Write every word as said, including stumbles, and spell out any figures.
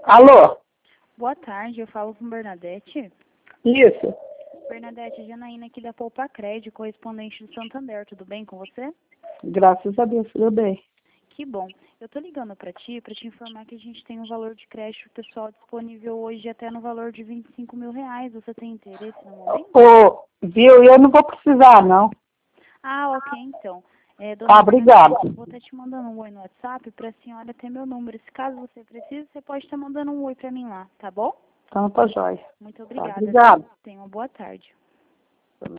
Alô? Boa tarde, eu falo com Bernadette. Isso. Bernadette, Janaína aqui da Poupa Crédito, correspondente do Santander, tudo bem com você? Graças a Deus, tudo bem. Que bom. Eu tô ligando pra ti, pra te informar que a gente tem um valor de crédito pessoal disponível hoje até no valor de vinte e cinco mil reais. Você tem interesse no momento? Ô, viu? Eu não vou precisar, não. Ah, ok, então. É, dona Tá, Bernadette, obrigado. vou estar te mandando um oi no WhatsApp pra senhora ter meu número. Se caso você precise, você pode estar mandando um oi pra mim lá, tá bom? Então, tá jóia. Muito Tá, obrigada, viu? obrigado. Tenha uma boa tarde.